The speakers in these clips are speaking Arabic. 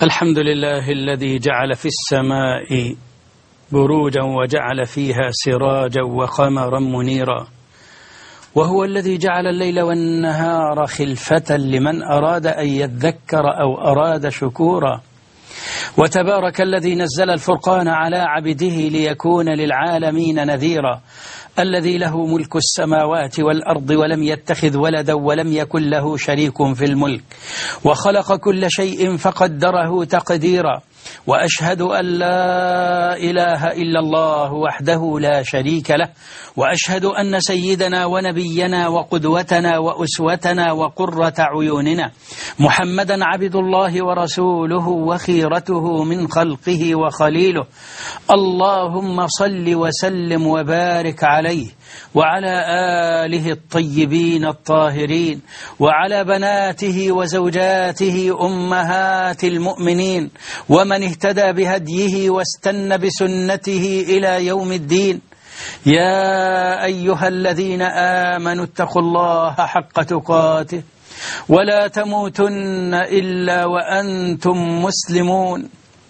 الحمد لله الذي جعل في السماء بروجا وجعل فيها سراجا وقمرا منيرا، وهو الذي جعل الليل والنهار خلفة لمن أراد أن يذكر أو أراد شكورا. وتبارك الذي نزل الفرقان على عبده ليكون للعالمين نذيرا، الذي له ملك السماوات والأرض ولم يتخذ ولدا ولم يكن له شريك في الملك، وخلق كل شيء فقدره تقديرا. وأشهد أن لا إله إلا الله وحده لا شريك له، وأشهد أن سيدنا ونبينا وقدوتنا وأسوتنا وقرة عيوننا محمدا عبد الله ورسوله وخيرته من خلقه وخليله. اللهم صل وسلم وبارك عليه وعلى آله الطيبين الطاهرين، وعلى بناته وزوجاته أمهات المؤمنين، ومن اهتدى بهديه واستنى بسنته إلى يوم الدين. يا أيها الذين آمنوا اتقوا الله حق تقاته ولا تموتن إلا وأنتم مسلمون.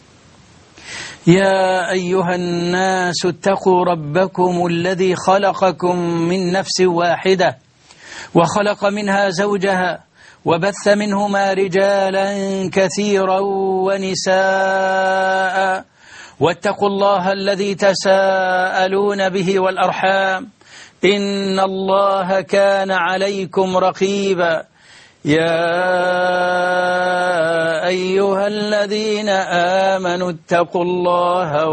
يا أيها الناس اتقوا ربكم الذي خلقكم من نفس واحدة وخلق منها زوجها وبث منهما رجالا كثيرا ونساء، واتقوا الله الذي تساءلون به والأرحام إن الله كان عليكم رقيبا. يا أيها الذين آمنوا اتقوا الله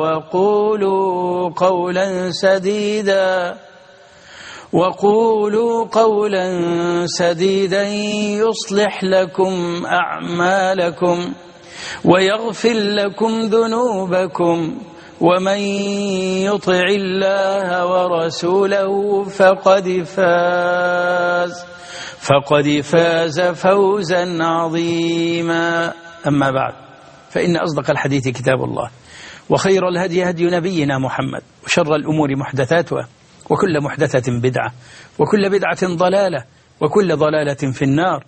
وقولوا قولا سديدا يصلح لكم أعمالكم ويغفر لكم ذنوبكم، ومن يطع الله ورسوله فقد فاز فوزا عظيما. أما بعد، فإن أصدق الحديث كتاب الله، وخير الهدي هدي نبينا محمد، وشر الأمور محدثاتها، وكل محدثة بدعة، وكل بدعة ضلالة، وكل ضلالة في النار.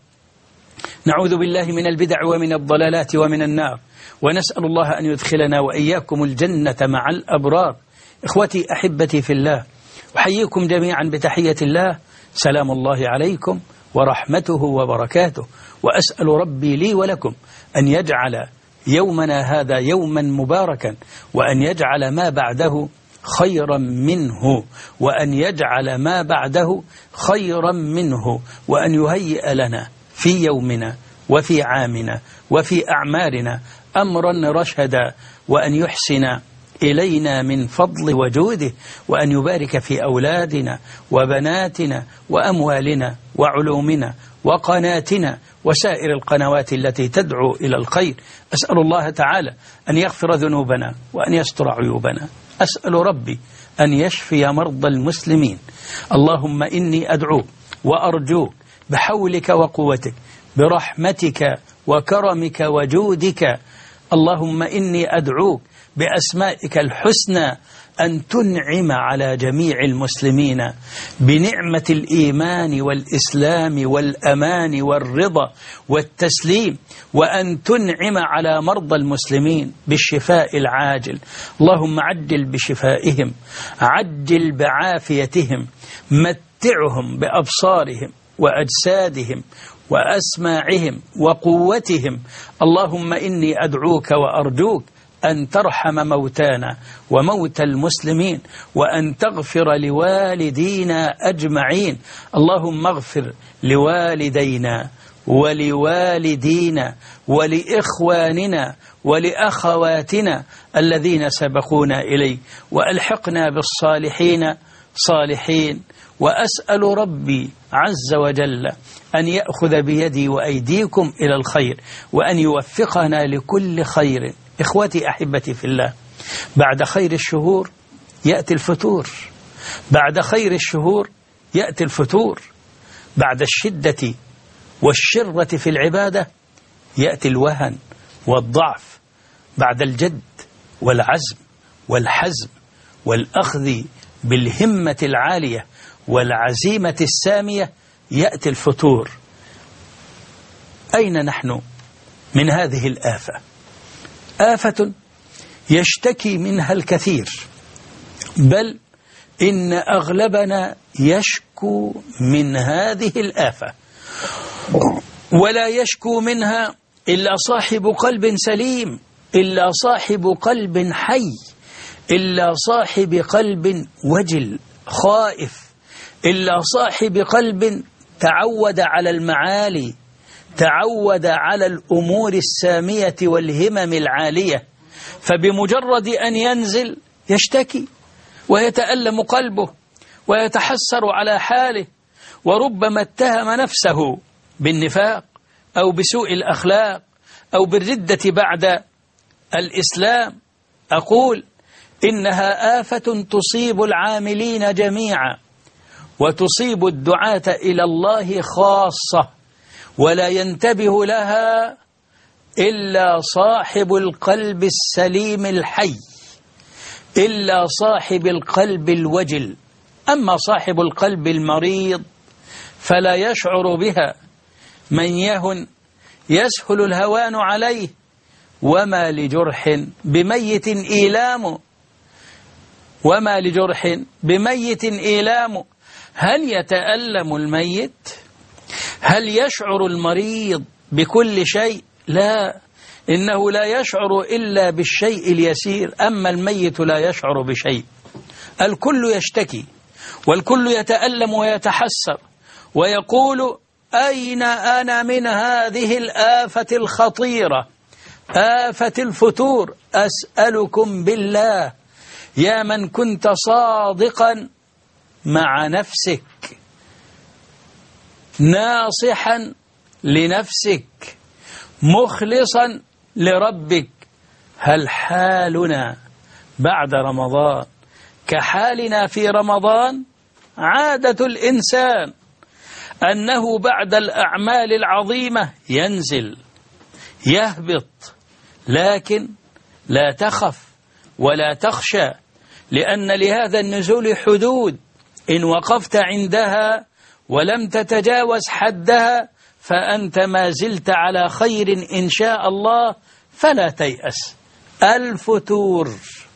نعوذ بالله من البدع ومن الضلالات ومن النار، ونسأل الله أن يدخلنا وإياكم الجنة مع الأبرار. إخوتي أحبتي في الله، أحييكم جميعا بتحية الله، سلام الله عليكم ورحمته وبركاته. وأسأل ربي لي ولكم أن يجعل يومنا هذا يوما مباركا، وأن يجعل ما بعده خيرا منه، وأن يجعل ما بعده خيرا منه، وأن يهيئ لنا في يومنا وفي عامنا وفي أعمارنا أمرا رشدا، وأن يحسن إلينا من فضل وجوده، وأن يبارك في أولادنا وبناتنا وأموالنا وعلومنا وقناتنا وسائر القنوات التي تدعو إلى الخير. أسأل الله تعالى أن يغفر ذنوبنا وأن يستر عيوبنا. أسأل ربي أن يشفي مرضى المسلمين. اللهم إني أدعوك وأرجوك بحولك وقوتك برحمتك وكرمك وجودك. اللهم إني أدعوك بأسمائك الحسنى أن تنعم على جميع المسلمين بنعمة الإيمان والإسلام والأمان والرضا والتسليم، وأن تنعم على مرضى المسلمين بالشفاء العاجل. اللهم عجل بشفائهم، عجل بعافيتهم، متعهم بأبصارهم وأجسادهم وأسماعهم وقوتهم. اللهم إني أدعوك وأرجوك أن ترحم موتانا وموتى المسلمين، وأن تغفر لوالدينا أجمعين. اللهم اغفر لوالدينا ولوالدينا ولإخواننا ولأخواتنا الذين سبقونا إليه، وألحقنا بالصالحين صالحين. وأسأل ربي عز وجل أن يأخذ بيدي وأيديكم إلى الخير، وأن يوفقنا لكل خير. إخوتي أحبتي في الله، بعد خير الشهور يأتي الفتور، بعد خير الشهور يأتي الفتور، بعد الشدة والشرة في العبادة يأتي الوهن والضعف، بعد الجد والعزم والحزم والأخذ بالهمة العالية والعزيمة السامية يأتي الفتور. أين نحن من هذه الآفة؟ آفة يشتكي منها الكثير، بل إن أغلبنا يشكو من هذه الآفة، ولا يشكو منها إلا صاحب قلب سليم، إلا صاحب قلب حي، إلا صاحب قلب وجل خائف، إلا صاحب قلب تعود على المعالي، تعود على الأمور السامية والهمم العالية، فبمجرد أن ينزل يشتكي ويتألم قلبه ويتحسر على حاله، وربما اتهم نفسه بالنفاق أو بسوء الأخلاق أو بالردة بعد الإسلام. أقول إنها آفة تصيب العاملين جميعا، وتصيب الدعاة إلى الله خاصة، ولا ينتبه لها إلا صاحب القلب السليم الحي، إلا صاحب القلب الوجل. أما صاحب القلب المريض فلا يشعر بها، من يهن يسهل الهوان عليه، وما لجرح بميت إيلام، وما لجرح بميت إيلام. هل يتألم الميت؟ هل يشعر المريض بكل شيء؟ لا، إنه لا يشعر إلا بالشيء اليسير، أما الميت لا يشعر بشيء. الكل يشتكي والكل يتألم ويتحسر ويقول أين أنا من هذه الآفة الخطيرة، آفة الفتور؟ أسألكم بالله يا من كنت صادقا مع نفسك، ناصحا لنفسك، مخلصا لربك، هل حالنا بعد رمضان كحالنا في رمضان؟ عادة الإنسان أنه بعد الأعمال العظيمة ينزل يهبط، لكن لا تخف ولا تخشى، لأن لهذا النزول حدود، إن وقفت عندها ولم تتجاوز حدها فأنت ما زلت على خير إن شاء الله، فلا تيأس. الفتور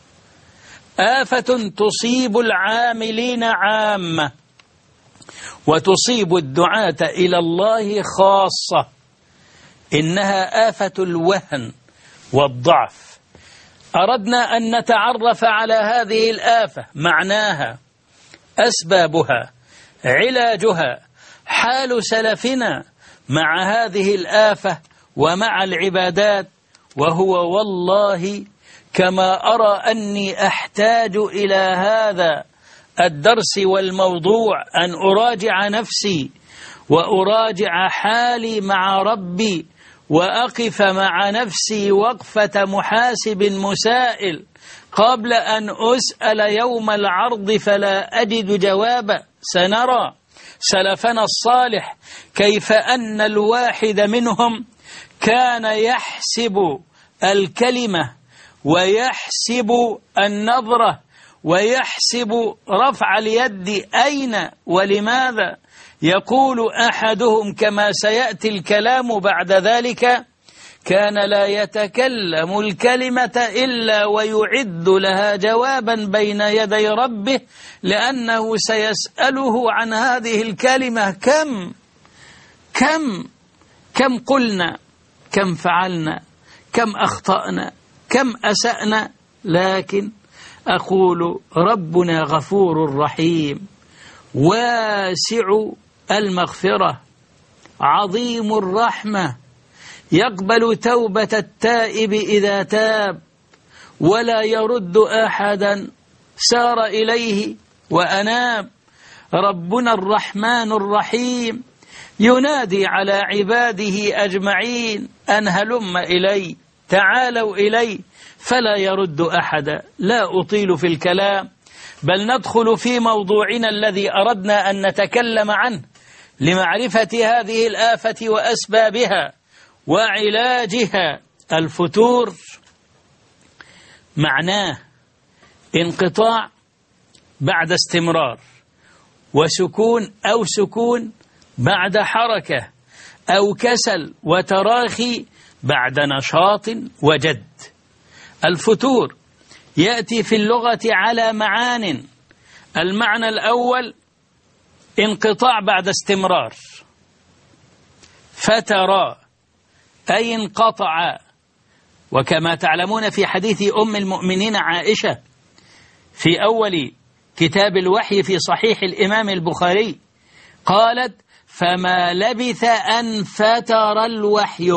آفة تصيب العاملين عامة، وتصيب الدعاة إلى الله خاصة. إنها آفة الوهن والضعف. أردنا أن نتعرف على هذه الآفة، معناها، أسبابها، علاجها، حال سلفنا مع هذه الآفة ومع العبادات. وهو والله كما أرى أني أحتاج إلى هذا الدرس والموضوع أن أراجع نفسي وأراجع حالي مع ربي، وأقف مع نفسي وقفة محاسب مسائل قبل أن أسأل يوم العرض فلا أجد جوابا. سنرى سلفنا الصالح كيف أن الواحد منهم كان يحسب الكلمة ويحسب النظرة ويحسب رفع اليد أين ولماذا. يقول أحدهم كما سيأتي الكلام بعد ذلك: كان لا يتكلم الكلمة إلا ويعد لها جوابا بين يدي ربه، لأنه سيسأله عن هذه الكلمة كم قلنا، كم فعلنا، كم أخطأنا، كم أسأنا. لكن أقول ربنا غفور رحيم، واسع المغفرة، عظيم الرحمة، يقبل توبة التائب إذا تاب، ولا يرد أحدا سار إليه وأناب. ربنا الرحمن الرحيم ينادي على عباده أجمعين أن هلم إلي، تعالوا إلي، فلا يرد أحدا. لا أطيل في الكلام، بل ندخل في موضوعنا الذي أردنا أن نتكلم عنه لمعرفة هذه الآفة وأسبابها وعلاجها. الفتور معناه انقطاع بعد استمرار، وسكون أو سكون بعد حركة، أو كسل وتراخي بعد نشاط وجد. الفتور يأتي في اللغة على معان. المعنى الأول انقطاع بعد استمرار، فترى أي انقطع. وكما تعلمون في حديث أم المؤمنين عائشة في أول كتاب الوحي في صحيح الإمام البخاري قالت: فما لبث أن فتر الوحي،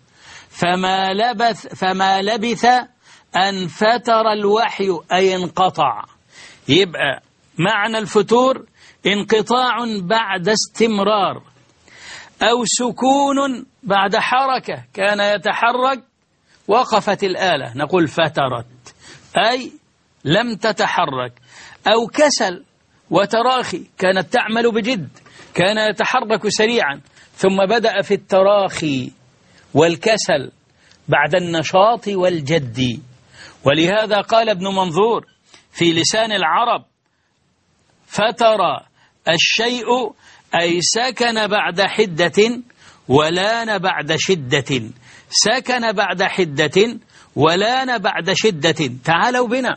فما لبث أن فتر الوحي أي انقطع. يبقى معنى الفتور انقطاع بعد استمرار، أو سكون بعد حركة، كان يتحرك وقفت الآلة نقول فترت أي لم تتحرك، أو كسل وتراخي، كانت تعمل بجد، كان يتحرك سريعا ثم بدأ في التراخي والكسل بعد النشاط والجد. ولهذا قال ابن منظور في لسان العرب: فترى الشيء أي سكن بعد حدة ولان بعد شدة، سكن بعد حدة ولان بعد شدة. تعالوا بنا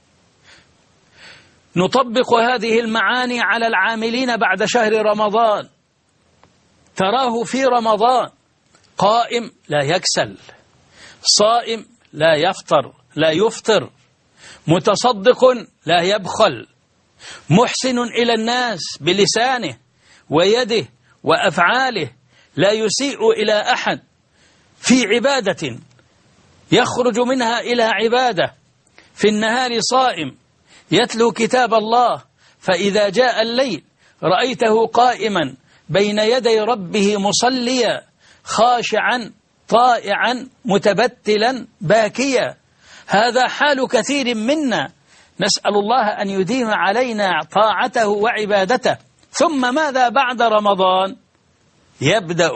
نطبق هذه المعاني على العاملين بعد شهر رمضان. تراه في رمضان قائم لا يكسل، صائم لا يفطر، متصدق لا يبخل، محسن إلى الناس بلسانه ويده وأفعاله، لا يسيء إلى أحد، في عبادة يخرج منها إلى عبادة، في النهار صائم يتلو كتاب الله، فإذا جاء الليل رأيته قائما بين يدي ربه مصليا خاشعا طائعا متبتلا باكيا. هذا حال كثير منا، نسأل الله أن يديم علينا طاعته وعبادته. ثم ماذا بعد رمضان؟ يبدأ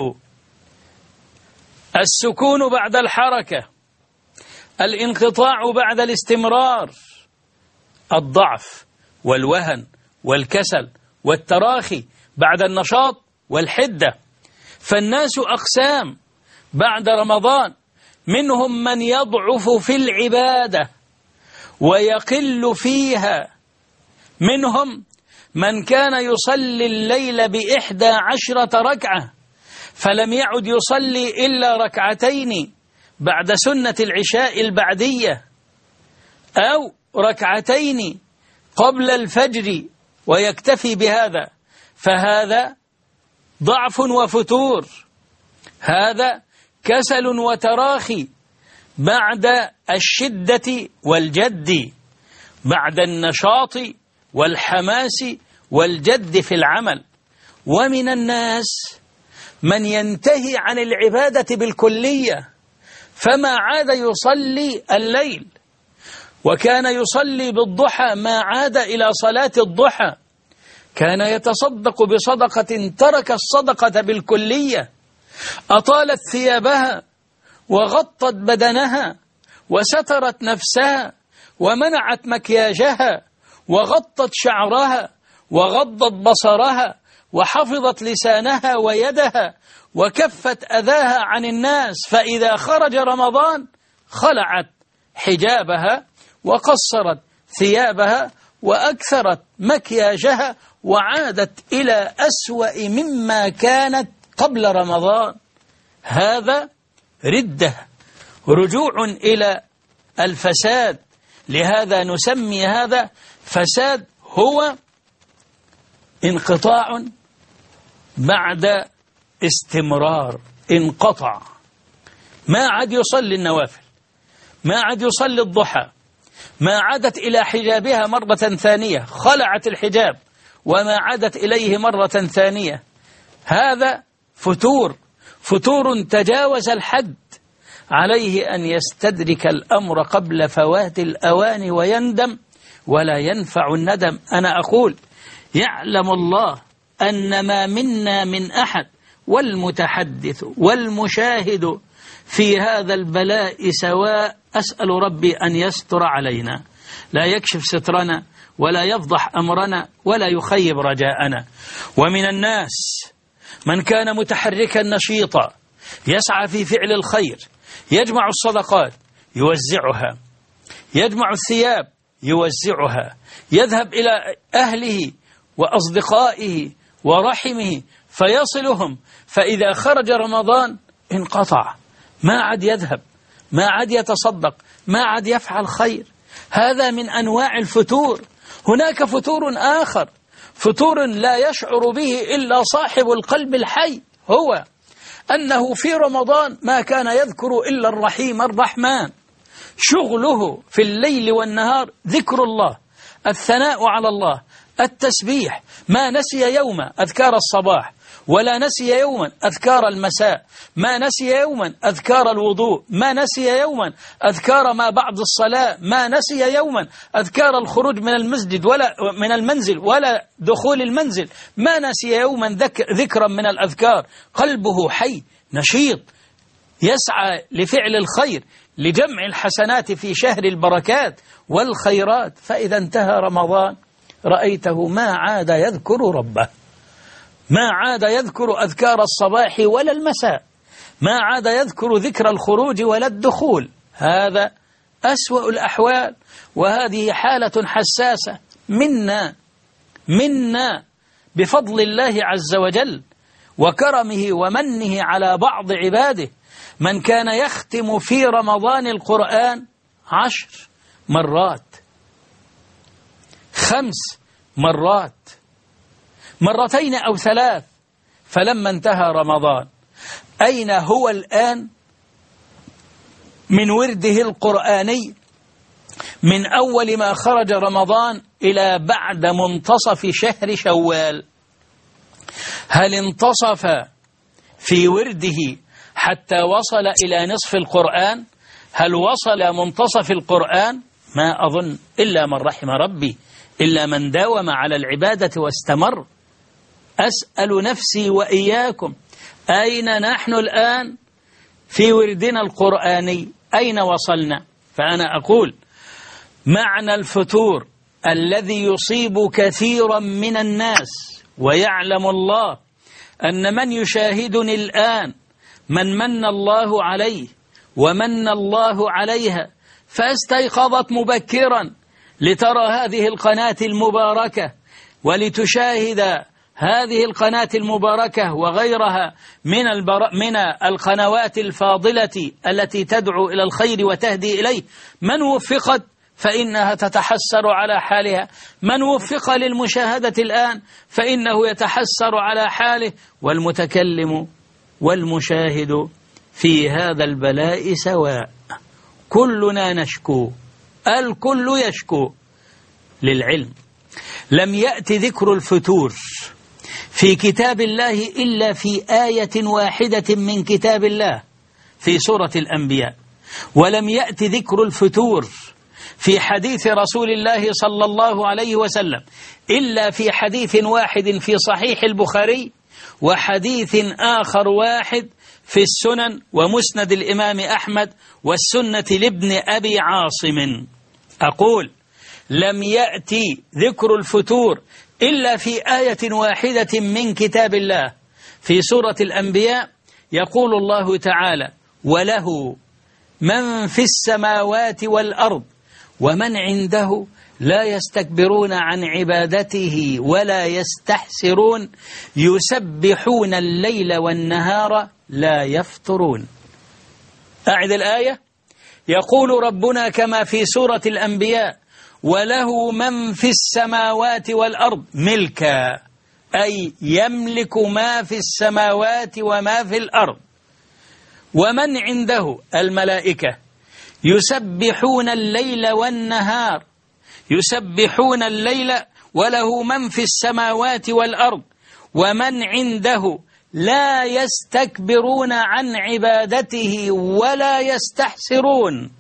السكون بعد الحركة، الانقطاع بعد الاستمرار، الضعف والوهن والكسل والتراخي بعد النشاط والحدة. فالناس أقسام بعد رمضان، منهم من يضعف في العبادة ويقل فيها، منهم من كان يصلي الليل ب11 ركعة فلم يعد يصلي إلا ركعتين بعد سنة العشاء البعدية، أو ركعتين قبل الفجر ويكتفي بهذا، فهذا ضعف وفتور، هذا كسل وتراخي بعد الشدة والجد، بعد النشاط والحماس والجد في العمل. ومن الناس من ينتهي عن العبادة بالكلية، فما عاد يصلي الليل، وكان يصلي بالضحى ما عاد إلى صلاة الضحى، كان يتصدق بصدقة ترك الصدقة بالكلية، أطالت ثيابها وغطت بدنها وسترت نفسها ومنعت مكياجها وغطت شعرها وغضت بصرها وحفظت لسانها ويدها وكفت أذاها عن الناس، فإذا خرج رمضان خلعت حجابها وقصرت ثيابها وأكثرت مكياجها وعادت إلى أسوأ مما كانت قبل رمضان. هذا ردة، رجوع إلى الفساد. لهذا نسمي هذا فساد، هو انقطاع بعد استمرار، انقطع، ما عاد يصلي النوافل، ما عاد يصلي الضحى، ما عادت إلى حجابها مرة ثانية، خلعت الحجاب وما عادت إليه مرة ثانية. هذا فتور تجاوز الحد، عليه أن يستدرك الأمر قبل فوات الأوان ويندم ولا ينفع الندم. أنا أقول يعلم الله أن ما منا من أحد، والمتحدث والمشاهد في هذا البلاء سواء. أسأل ربي أن يستر علينا، لا يكشف سترنا ولا يفضح أمرنا ولا يخيب رجاءنا. ومن الناس من كان متحركا نشيطا يسعى في فعل الخير، يجمع الصدقات يوزعها يجمع الثياب يوزعها، يذهب إلى أهله وأصدقائه ورحمه فيصلهم، فإذا خرج رمضان انقطع، ما عاد يذهب، ما عاد يتصدق، ما عاد يفعل خير. هذا من أنواع الفتور. هناك فتور آخر، فتور لا يشعر به إلا صاحب القلب الحي، هو أنه في رمضان ما كان يذكر إلا الرحيم الرحمن، شغله في الليل والنهار ذكر الله، الثناء على الله، التسبيح، ما نسي يوما أذكار الصباح، ولا نسي يوما أذكار المساء، ما نسي يوما أذكار الوضوء، ما نسي يوما أذكار ما بعد الصلاة، ما نسي يوما أذكار الخروج من المسجد ولا من المنزل ولا دخول المنزل، ما نسي يوما ذكرا من الأذكار. قلبه حي نشيط يسعى لفعل الخير، لجمع الحسنات في شهر البركات والخيرات. فإذا انتهى رمضان رأيته ما عاد يذكر ربه، ما عاد يذكر أذكار الصباح ولا المساء، ما عاد يذكر ذكر الخروج ولا الدخول. هذا أسوأ الأحوال، وهذه حالة حساسة منا بفضل الله عز وجل وكرمه ومنه على بعض عباده، من كان يختم في رمضان القرآن 10 مرات، 5 مرات، 2 أو 3. فلما انتهى رمضان أين هو الآن من ورده القرآني من أول ما خرج رمضان إلى بعد منتصف شهر شوال؟ هل انتصف في ورده حتى وصل إلى نصف القرآن؟ هل وصل منتصف القرآن؟ ما أظن، إلا من رحم ربي، إلا من داوم على العبادة واستمر. أسأل نفسي وإياكم أين نحن الآن في وردنا القرآني؟ أين وصلنا؟ فأنا أقول معنى الفتور الذي يصيب كثيرا من الناس، ويعلم الله أن من يشاهدني الآن من من الله عليه ومن الله عليها فاستيقظت مبكرا لترى هذه القناة المباركة ولتشاهد هذه القناة المباركة وغيرها من القنوات الفاضلة التي تدعو إلى الخير وتهدي إليه. من وفقت فإنها تتحسر على حالها، من وفق للمشاهدة الآن فإنه يتحسر على حاله، والمتكلم والمشاهد في هذا البلاء سواء، كلنا نشكو، الكل يشكو. للعلم لم يأتي ذكر الفتور في كتاب الله إلا في آية واحدة من كتاب الله في سورة الأنبياء، ولم يأتي ذكر الفتور في حديث رسول الله صلى الله عليه وسلم إلا في حديث واحد في صحيح البخاري، وحديث آخر واحد في السنن ومسند الإمام أحمد والسنة لابن أبي عاصم. أقول لم يأتي ذكر الفتور إلا في آية واحدة من كتاب الله في سورة الأنبياء. يقول الله تعالى: وله من في السماوات والأرض ومن عنده لا يستكبرون عن عبادته ولا يستحسرون يسبحون الليل والنهار لا يفترون. أعد الآية. يقول ربنا كما في سورة الأنبياء: وله من في السماوات والأرض ملكا، أي يملك ما في السماوات وما في الأرض، ومن عنده الملائكة يسبحون الليل والنهار، يسبحون الليل، وله من في السماوات والأرض ومن عنده لا يستكبرون عن عبادته ولا يستحسرون،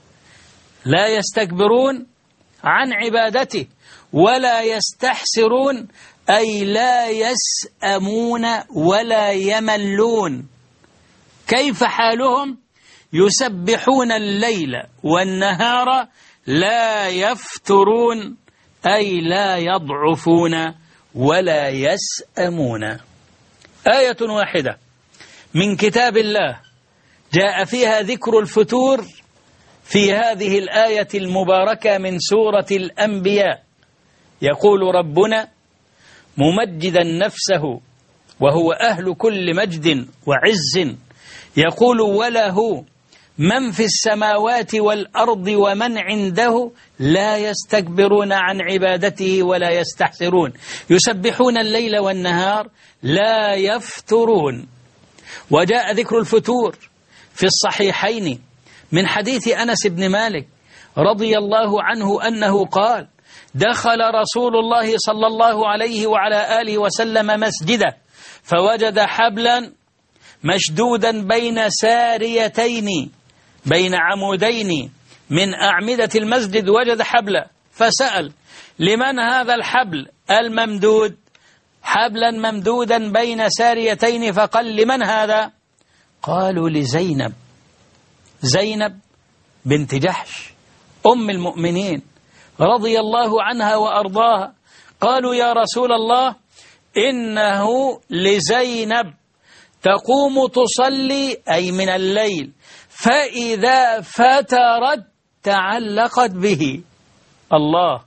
لا يستكبرون عن عبادته ولا يستحسرون، أي لا يسأمون ولا يملون. كيف حالهم؟ يسبحون الليل والنهار لا يفترون، أي لا يضعفون ولا يسأمون. آية واحدة من كتاب الله جاء فيها ذكر الفتور في هذه الآية المباركة من سورة الأنبياء. يقول ربنا ممجدا نفسه وهو أهل كل مجد وعز، يقول وله من في السماوات والأرض ومن عنده لا يستكبرون عن عبادته ولا يستحسرون يسبحون الليل والنهار لا يفترون. وجاء ذكر الفتور في الصحيحين من حديث أنس بن مالك رضي الله عنه أنه قال دخل رسول الله صلى الله عليه وعلى آله وسلم مسجده فوجد حبلا مشدودا بين ساريتين بين عمودين من أعمدة المسجد، وجد حبلا فسأل لمن هذا الحبل الممدود؟ حبلا ممدودا بين ساريتين، فقال لمن هذا؟ قالوا لزينب، زينب بنت جحش أم المؤمنين رضي الله عنها وأرضاها. قالوا يا رسول الله إنه لزينب تقوم تصلي أي من الليل فإذا فترت تعلقت به. الله،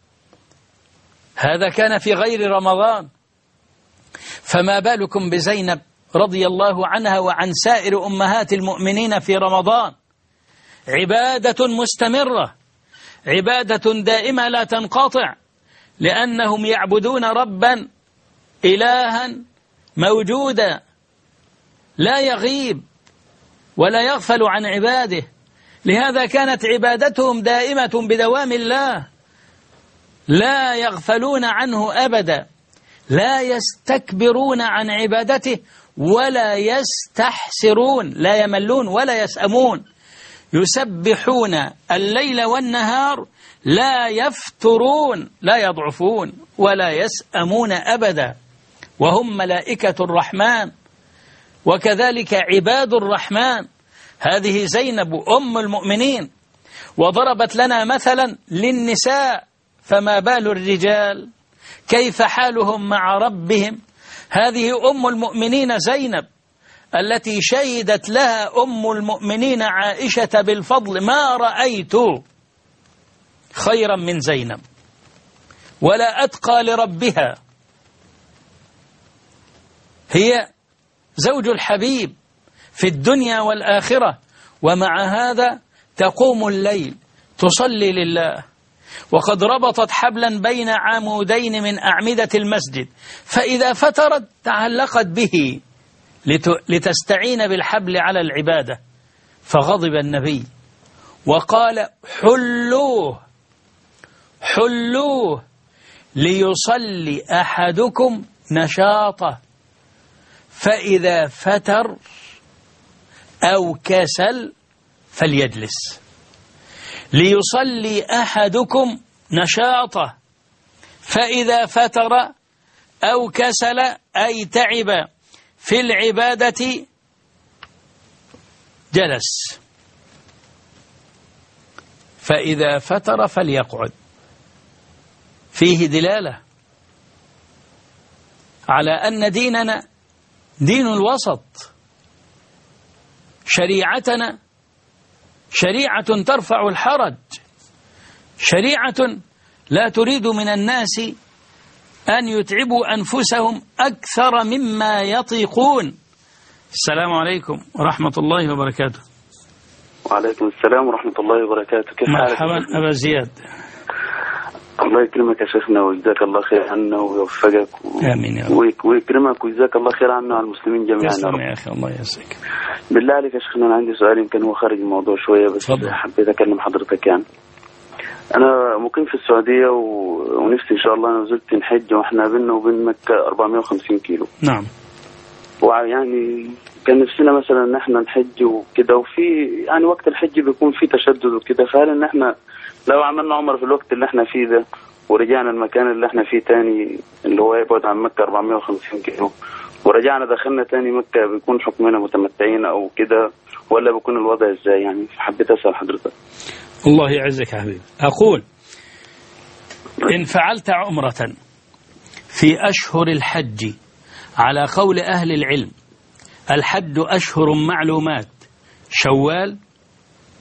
هذا كان في غير رمضان، فما بالكم بزينب رضي الله عنها وعن سائر أمهات المؤمنين في رمضان؟ عبادة مستمرة، عبادة دائمة لا تنقطع، لأنهم يعبدون ربا إلها موجودا لا يغيب ولا يغفل عن عباده. لهذا كانت عبادتهم دائمة بدوام الله، لا يغفلون عنه أبدا، لا يستكبرون عن عبادته ولا يستحسرون، لا يملون ولا يسأمون، يسبحون الليل والنهار لا يفترون، لا يضعفون ولا يسأمون أبدا، وهم ملائكة الرحمن وكذلك عباد الرحمن. هذه زينب أم المؤمنين، وضربت لنا مثلا للنساء، فما بال الرجال؟ كيف حالهم مع ربهم؟ هذه أم المؤمنين زينب التي شهدت لها أم المؤمنين عائشة بالفضل ما رأيت خيرا من زينب ولا أتقى لربها، هي زوج الحبيب في الدنيا والآخرة، ومع هذا تقوم الليل تصلي لله، وقد ربطت حبلا بين عمودين من أعمدة المسجد، فإذا فترت تعلقت به لتستعين بالحبل على العبادة. فغضب النبي وقال حلوه حلوه ليصلي أحدكم نشاطه، فإذا فتر أو كسل فليجلس. ليصلي أحدكم نشاطه، فإذا فتر أو كسل أي تعب في العبادة جلس، فإذا فتر فليقعد. فيه دلالة على أن ديننا دين الوسط، شريعتنا شريعة ترفع الحرج، شريعة لا تريد من الناس أن يتعبوا أنفسهم أكثر مما يطيقون. السلام عليكم ورحمة الله وبركاته. وعليكم السلام ورحمة الله وبركاته. كيف حالك؟ مرحبا أبا زياد. الله يكرمك يا شيخنا ويجزاك الله خير عنا ويوفقك آمين يا رب. ويكرمك ويجزاك الله خير عنا وعلى المسلمين جميعا. تسلم يا أخي، الله يسعدك. بالله عليك يا شيخنا، أنا عندي سؤال يمكن هو خارج الموضوع شوية، بس فضل. حبيت أكلم حضرتك. يعني أنا مقيم في السعودية ونفسي إن شاء الله نزلت نحج، وإحنا بيننا وبين مكة 450 كيلو. نعم. ويعني كان نفسنا مثلا إن إحنا نحج وكده، وفي يعني وقت الحج بيكون في تشدد وكده، فهل إن إحنا لو عملنا عمرة في الوقت اللي إحنا فيه ده ورجعنا المكان اللي إحنا فيه تاني اللي هو يبعد عن مكة 450 كيلو ورجعنا دخلنا تاني مكة، بيكون حكمنا متمتعين أو كده، ولا بيكون الوضع إزاي؟ يعني حبيت أسأل حضرتك. الله يعزك يا حبيبي. أقول إن فعلت عمرة في أشهر الحج، على قول أهل العلم الحج أشهر معلومات، شوال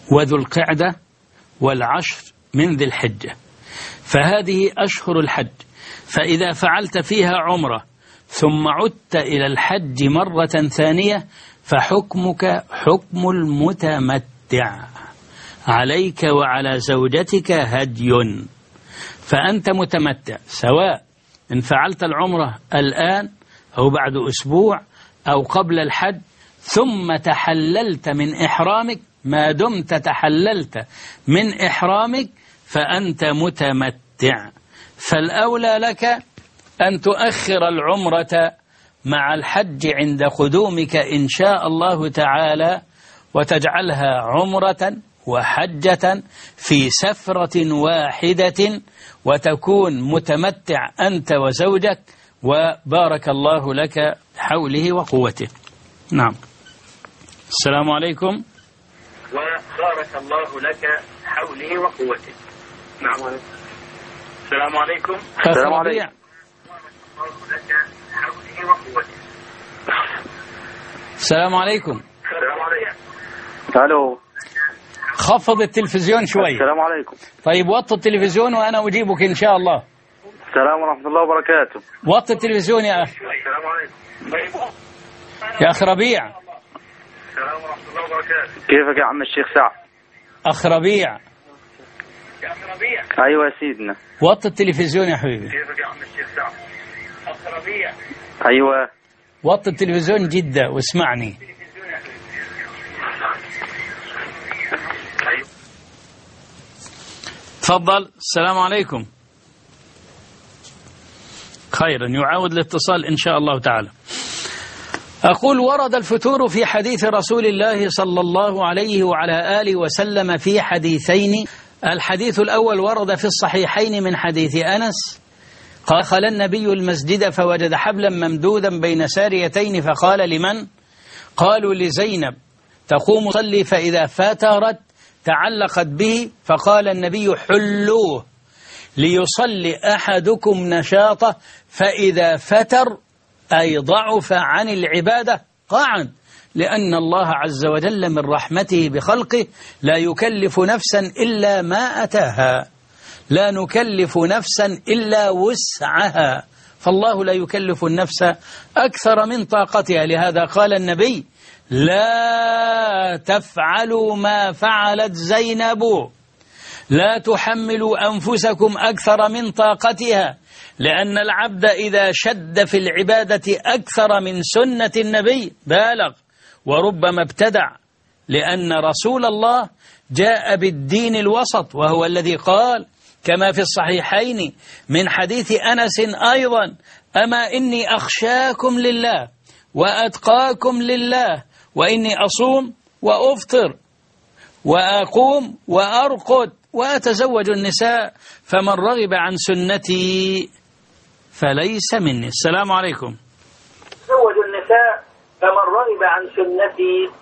وذو القعدة والعشر من ذي الحجة، فهذه أشهر الحج. فإذا فعلت فيها عمرة ثم عدت إلى الحج مرة ثانية فحكمك حكم المتمتع، عليك وعلى زوجتك هدي، فأنت متمتع، سواء إن فعلت العمرة الآن أو بعد أسبوع أو قبل الحج ثم تحللت من إحرامك، ما دمت تحللت من إحرامك فأنت متمتع. فالأولى لك أن تؤخر العمرة مع الحج عند قدومك إن شاء الله تعالى، وتجعلها عمرة وحجة في سفرة واحدة، وتكون متمتع أنت وزوجك، وبارك الله لك حوله وقوته. نعم. السلام عليكم. وبارك الله لك حوله وقوته. نعم. السلام عليكم. السلام عليكم. السلام عليكم. الو. خفض التلفزيون شوي. السلام عليكم. طيب وطي التلفزيون وأنا أجيبك إن شاء الله. السلام ورحمة الله وبركاته. وطي التلفزيون يا أخي. السلام عليكم. يا أخ ربيع. السلام ورحمة الله وبركاته. كيفك يا عم الشيخ سعد؟ أخ ربيع. يا أخ ربيع. أيوة يا سيدنا. وطي التلفزيون يا حبيبي. كيفك يا عم الشيخ سعد؟ أخ ربيع. أيوة. وطي التلفزيون جدا واسمعني. تفضل. السلام عليكم. خيرا، يعاود الاتصال إن شاء الله تعالى. أقول ورد الفتور في حديث رسول الله صلى الله عليه وعلى آله وسلم في حديثين. الحديث الأول ورد في الصحيحين من حديث أنس قال: دخل النبي المسجد فوجد حبلا ممدودا بين ساريتين فقال: لمن؟ قالوا: لزينب، تقوم تصلي فإذا فترت تعلقت به، فقال النبي: حلوه ليصلي أحدكم نشاطه، فإذا فتر أي ضعف عن العبادة قعد، لأن الله عز وجل من رحمته بخلقه لا يكلف نفسا إلا ما أتاها، لا نكلف نفسا إلا وسعها، فالله لا يكلف النفس أكثر من طاقتها. لهذا قال النبي: لا تفعلوا ما فعلت زينب، لا تحملوا أنفسكم أكثر من طاقتها، لأن العبد إذا شد في العبادة أكثر من سنة النبي بالغ وربما ابتدع، لأن رسول الله جاء بالدين الوسط، وهو الذي قال كما في الصحيحين من حديث أنس أيضا: أما إني أخشاكم لله وأتقاكم لله، وإني أصوم وأفطر وأقوم وأرقد وأتزوج النساء، فمن رغب عن سنتي فليس مني. السلام عليكم. تزوج النساء فمن رغب عن سنتي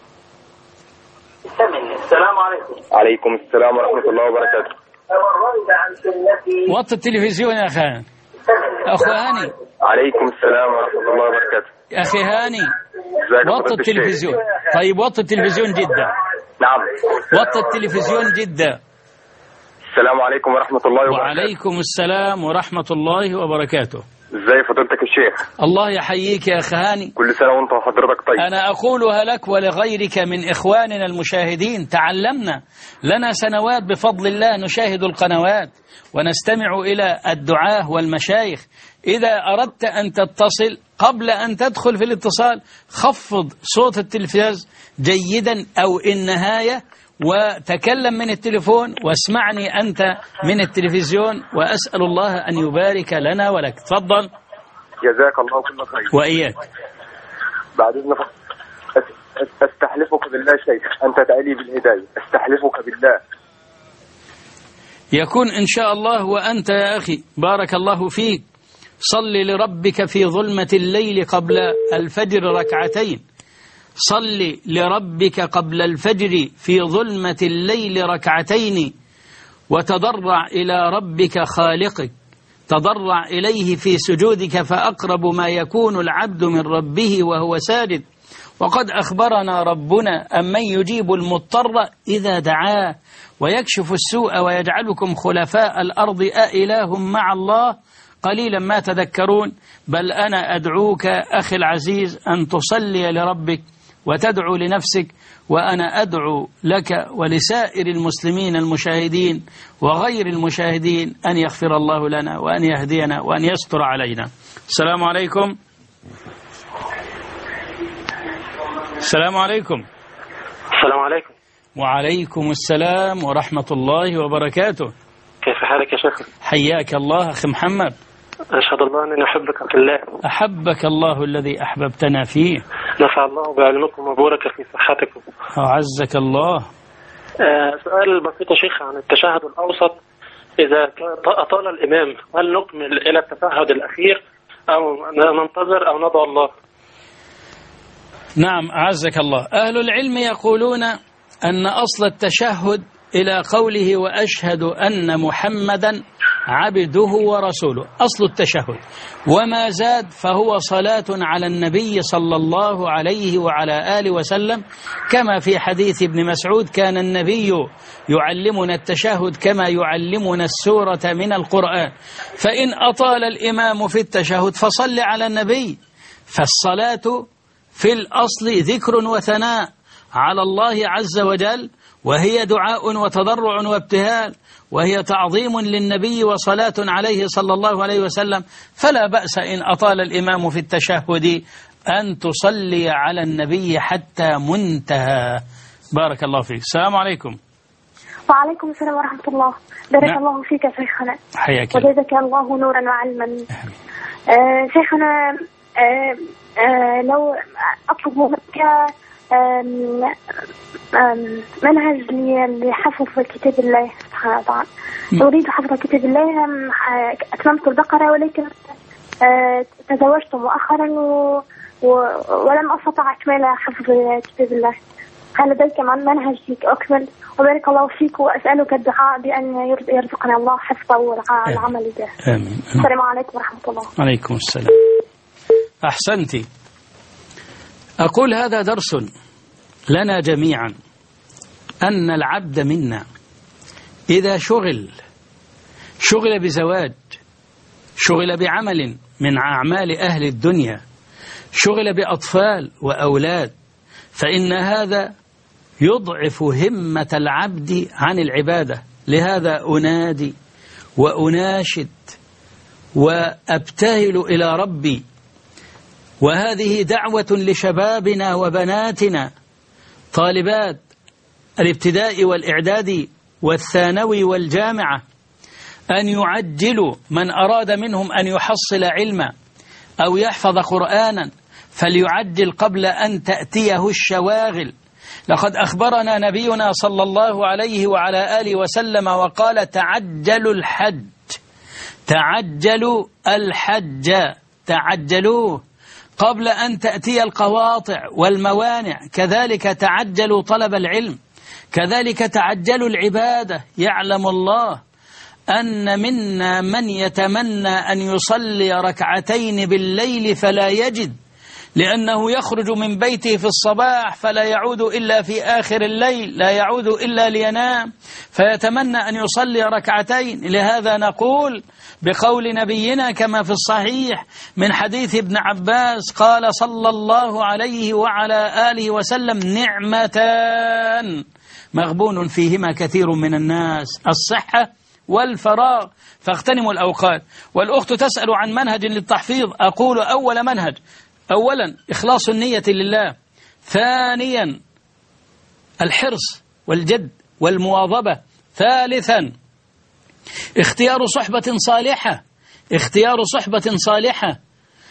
فليس مني. السلام عليكم. عليكم السلام ورحمة الله وبركاته. فمن رغب عن سنتي. وطي التلفزيون يا أخي هاني. أخو هاني. عليكم السلام ورحمة الله وبركاته. يا أخي هاني وطي التلفزيون. طيب وطي التلفزيون جدا. نعم. وطي التلفزيون جدا. السلام عليكم ورحمة الله وبركاته. وعليكم السلام ورحمة الله وبركاته. ازاي فضيلتك الشيخ؟ الله يحييك يا أخي هاني. كل سنة وانت وحضرتك طيب. أنا أقولها لك ولغيرك من إخواننا المشاهدين. تعلمنا، لنا سنوات بفضل الله نشاهد القنوات ونستمع إلى الدعاة والمشايخ. إذا أردت أن تتصل قبل أن تدخل في الاتصال خفض صوت التلفاز جيدا أو النهاية، وتكلم من التليفون واسمعني أنت من التلفزيون، وأسأل الله أن يبارك لنا ولك. تفضل. جزاك الله كل خير. وإياك. بعد إذن أستحلفك بالله شيخ، أنت تألي بالهداية، أستحلفك بالله. يكون إن شاء الله. وأنت يا أخي بارك الله فيك صل لربك في ظلمة الليل قبل الفجر ركعتين، صل لربك قبل الفجر في ظلمة الليل ركعتين، وتضرع إلى ربك خالقك، تضرع إليه في سجودك، فأقرب ما يكون العبد من ربه وهو ساجد، وقد أخبرنا ربنا أمن يجيب المضطر إذا دعاه ويكشف السوء ويجعلكم خلفاء الأرض أإله مع الله قليلا ما تذكرون. بل أنا أدعوك أخي العزيز أن تصلي لربك وتدعو لنفسك، وأنا أدعو لك ولسائر المسلمين المشاهدين وغير المشاهدين أن يغفر الله لنا وأن يهدينا وأن يستر علينا. السلام عليكم. السلام عليكم. السلام عليكم. وعليكم السلام ورحمة الله وبركاته. كيف حالك يا شيخ؟ حياك الله أخي محمد. أشهد الله أنني أحبك في الله. أحبك الله الذي أحببتنا فيه. نفع الله بعلمكم وبارك في صحتكم. أعزك الله. سؤال بسيط يا شيخ عن التشهد الأوسط. إذا أطال الإمام هل نكمل إلى التشهد الأخير أو ننتظر أو ندعو الله؟ نعم أعزك الله. أهل العلم يقولون أن أصل التشهد إلى قوله وأشهد أن محمدا عبده ورسوله، أصل التشهد، وما زاد فهو صلاة على النبي صلى الله عليه وعلى آله وسلم، كما في حديث ابن مسعود كان النبي يعلمنا التشهد كما يعلمنا السورة من القرآن. فإن أطال الإمام في التشهد فصل على النبي. فالصلاة في الأصل ذكر وثناء على الله عز وجل، وهي دعاء وتضرع وابتهال، وهي تعظيم للنبي وصلاة عليه صلى الله عليه وسلم. فلا بأس إن أطال الإمام في التشهد أن تصلي على النبي حتى منتهى. بارك الله فيك. السلام عليكم. وعليكم السلام ورحمة الله. بارك الله فيك يا شيخنا. حياك وجزاك الله نورا وعلما. شيخنا لو أطلب منك منهج لحفظ كتاب الله سبحانه وتعالى. أريد حفظ كتاب الله. أتممت البقرة ولكن تزوجت مؤخرا ولم أستطع إكمال حفظ كتاب الله. هل لديك منهج أكمل؟ وبارك الله فيك، وأسألك الدعاء بأن يرزقنا الله حفظه والعمل به. آمين. السلام عليكم ورحمة الله. عليكم السلام. أحسنتي. أقول هذا درس لنا جميعا، أن العبد منا إذا شغل بزواج، شغل بعمل من أعمال أهل الدنيا، شغل بأطفال وأولاد، فإن هذا يضعف همة العبد عن العبادة. لهذا أنادي وأناشد وأبتهل إلى ربي، وهذه دعوة لشبابنا وبناتنا طالبات الابتداء والإعداد والثانوي والجامعة، أن يعجلوا من أراد منهم أن يحصل علما أو يحفظ قرآنا فليعجل قبل أن تأتيه الشواغل. لقد أخبرنا نبينا صلى الله عليه وعلى آله وسلم وقال تعجلوا الحج، تعجلوا الحج، تعجلوه قبل أن تأتي القواطع والموانع. كذلك تعجلوا طلب العلم، كذلك تعجلوا العبادة. يعلم الله أن منا من يتمنى أن يصلي ركعتين بالليل فلا يجد، لأنه يخرج من بيته في الصباح فلا يعود إلا في آخر الليل، لا يعود إلا لينام، فيتمنى أن يصلي ركعتين. لهذا نقول بقول نبينا كما في الصحيح من حديث ابن عباس قال صلى الله عليه وعلى آله وسلم نعمتان مغبون فيهما كثير من الناس، الصحة والفراغ، فاغتنموا الأوقات. والأخت تسأل عن منهج للتحفيظ. أقول أول منهج، أولا إخلاص النية لله، ثانيا الحرص والجد والمواظبة، ثالثا اختيار صحبة صالحة، اختيار صحبة صالحة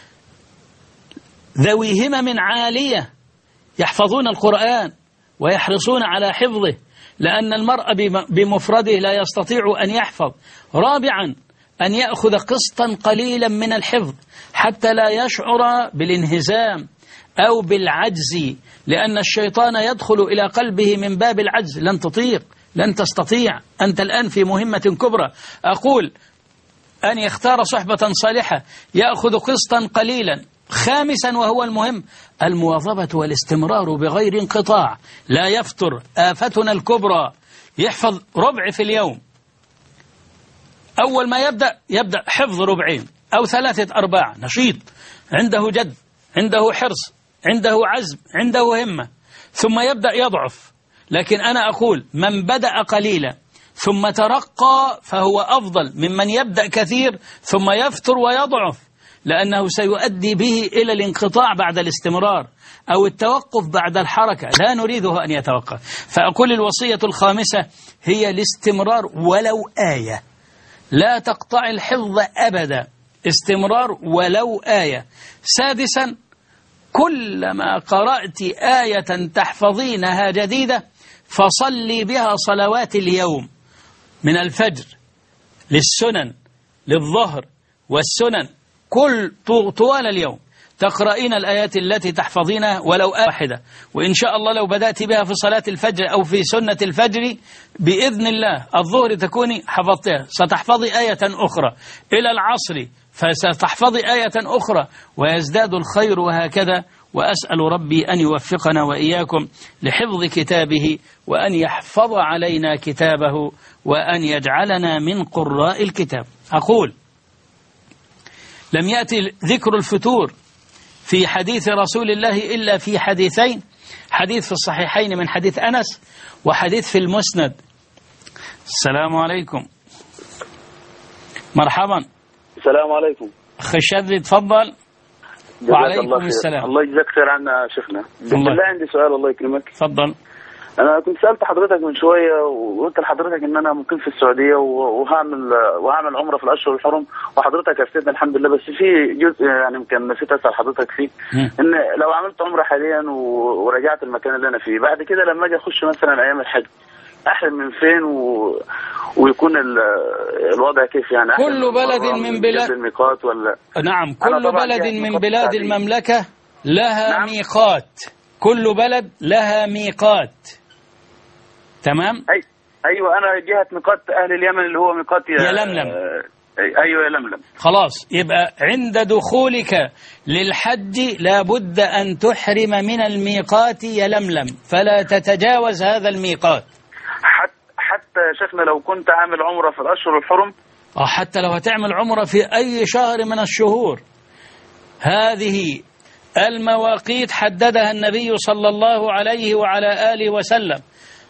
ذوي همم عالية يحفظون القرآن ويحرصون على حفظه، لأن المرء بمفرده لا يستطيع أن يحفظ. رابعا أن يأخذ قسطا قليلا من الحفظ حتى لا يشعر بالانهزام أو بالعجز، لأن الشيطان يدخل إلى قلبه من باب العجز. لن تطيق، لن تستطيع، أنت الآن في مهمة كبرى. أقول أن يختار صحبة صالحة، يأخذ قسطا قليلا خامسا وهو المهم المواظبة والاستمرار بغير انقطاع، لا يفتر. آفتنا الكبرى يحفظ ربع في اليوم، أول ما يبدأ حفظ ربعين أو 3 أرباع، نشيط، عنده جد، عنده حرص، عنده عزم، عنده همة، ثم يبدأ يضعف. لكن أنا أقول من بدأ قليلا ثم ترقى فهو أفضل ممن يبدأ كثير ثم يفتر ويضعف، لأنه سيؤدي به إلى الانقطاع بعد الاستمرار أو التوقف بعد الحركة، لا نريده أن يتوقف. فأقول الوصية الخامسة هي الاستمرار ولو آية، لا تقطع الحفظ أبدا، استمرار ولو آية. سادسا كلما قرأت آية تحفظينها جديدة فصلي بها صلوات اليوم من الفجر للسنن للظهر والسنن، كل طوال اليوم تقرأين الآيات التي تحفظينها ولو آية واحدة. وإن شاء الله لو بدأت بها في صلاة الفجر أو في سنة الفجر بإذن الله الظهر تكوني حفظتها، ستحفظي آية أخرى، إلى العصر فستحفظي آية أخرى، ويزداد الخير، وهكذا. وأسأل ربي أن يوفقنا وإياكم لحفظ كتابه، وأن يحفظ علينا كتابه، وأن يجعلنا من قراء الكتاب. أقول لم يأتي ذكر الفتور في حديث رسول الله إلا في حديثين، حديث في الصحيحين من حديث أنس، وحديث في المسند. السلام عليكم. مرحبا. السلام عليكم. أخ الشاذلي تفضل. وعليكم السلام. الله يجزاك خير عنا شيخنا. بالله عندي سؤال، الله يكرمك. تفضل. أنا كنت سألت حضرتك من شوية وقلت لحضرتك إن أنا ممكن في السعودية وهعمل عمرة في الأشهر الحرم، وحضرتك أفتيتني الحمد لله. بس في جزء يعني يمكن نسيت أسأل حضرتك فيه، إن لو عملت عمرة حاليا ورجعت المكان اللي أنا فيه، بعد كده لما أجي أخش مثلا أيام الحج أحرم من فين ويكون الوضع كيف يعني؟ كل بلد من بلاد الميقات ولا؟ نعم، كل بلد من بلاد المملكة لها نعم. ميقات، كل بلد لها ميقات. تمام؟ أيوة، أنا جهة ميقات أهل اليمن اللي هو ميقات يا لملم. أيوة يا لملم. خلاص، يبقى عند دخولك للحج لابد أن تحرم من الميقات يا لملم، فلا تتجاوز هذا الميقات. حتى شيخنا لو كنت عامل عمرة في الأشهر الحرم؟ حتى لو هتعمل عمرة في أي شهر من الشهور. هذه المواقيت حددها النبي صلى الله عليه وعلى آله وسلم.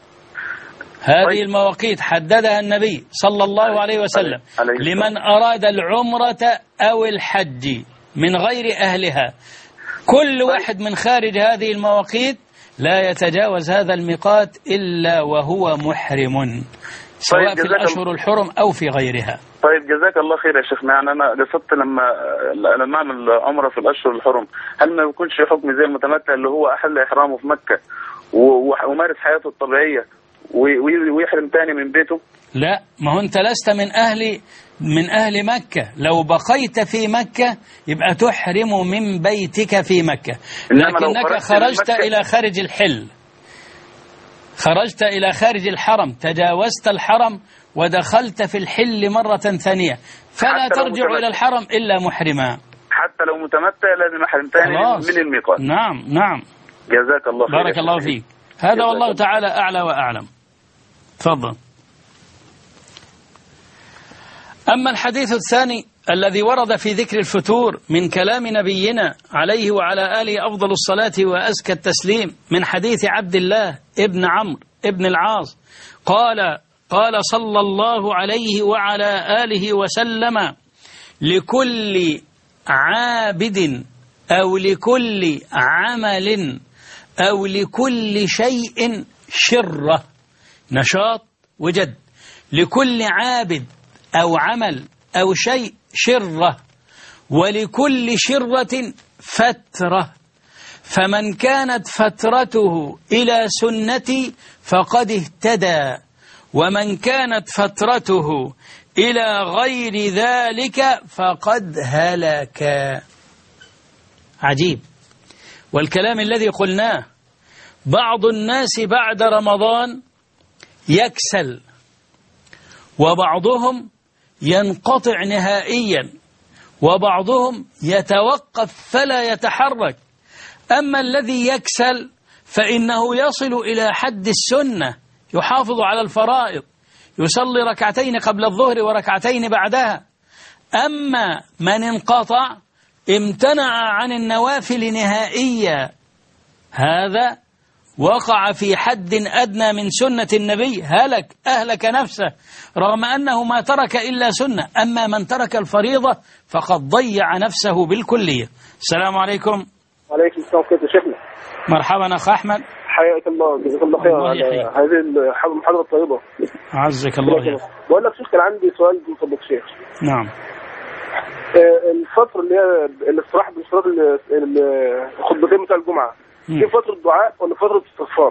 هذه المواقيت حددها النبي صلى الله عليه وسلم لمن أراد العمرة أو الحج من غير أهلها. كل واحد من خارج هذه المواقيت لا يتجاوز هذا الميقات إلا وهو محرم، سواء في الأشهر الحرم أو في غيرها. طيب جزاك الله خير يا شيخنا. يعني أنا قصدت لما أعمل عمرة في الأشهر الحرم، هل ما يكونش حكم زي المتمتع اللي هو أحل إحرامه في مكة ومارس حياته الطبيعية ويحرم تاني من بيته؟ لا، ما هو أنت لست من أهل مكة. لو بقيت في مكة يبقى تحرم من بيتك في مكة، لكنك خرجت إلى خارج الحل، خرجت إلى خارج الحرم، تجاوزت الحرم ودخلت في الحل مرة ثانية، فلا ترجع إلى الحرم إلا محرما. حتى لو متمتع لازم أحرم تاني من الميقات. نعم نعم. جزاك الله خير. بارك الله فيك. هذا والله تعالى أعلى وأعلم. تفضل. أما الحديث الثاني الذي ورد في ذكر الفتور من كلام نبينا عليه وعلى آله أفضل الصلاة وأزكى التسليم، من حديث عبد الله ابن عمرو ابن العاص قال صلى الله عليه وعلى آله وسلم: لكل عابد أو لكل عمل أو لكل شيء شرة، نشاط وجد. لكل عابد أو عمل أو شيء شرة، ولكل شرة فترة، فمن كانت فترته إلى سنتي فقد اهتدى، ومن كانت فترته إلى غير ذلك فقد هلك. عجيب. والكلام الذي قلناه، بعض الناس بعد رمضان يكسل، وبعضهم ينقطع نهائيا، وبعضهم يتوقف فلا يتحرك. أما الذي يكسل فإنه يصل إلى حد السنة، يحافظ على الفرائض، يصلي ركعتين قبل الظهر وركعتين بعدها. أما من انقطع امتنع عن النوافل نهائيا، هذا وقع في حد أدنى من سنة النبي، أهلك نفسه رغم أنه ما ترك إلا سنة. أما من ترك الفريضة فقد ضيع نفسه بالكلية. السلام عليكم. وعليكم السلام، كيف يا شيخنا؟ مرحبا أخ أحمد. حياك الله، جزاك الله خير على هذه المحاضرة الطيبة. عزك الله يا بقول لك شيخ، كان عندي سؤال من فضلك شيخ. نعم. الفترة اللي هي الاستراحة بين صلاة الخطبتين بتاع الجمعة، دي فترة دعاء ولا فترة استغفار؟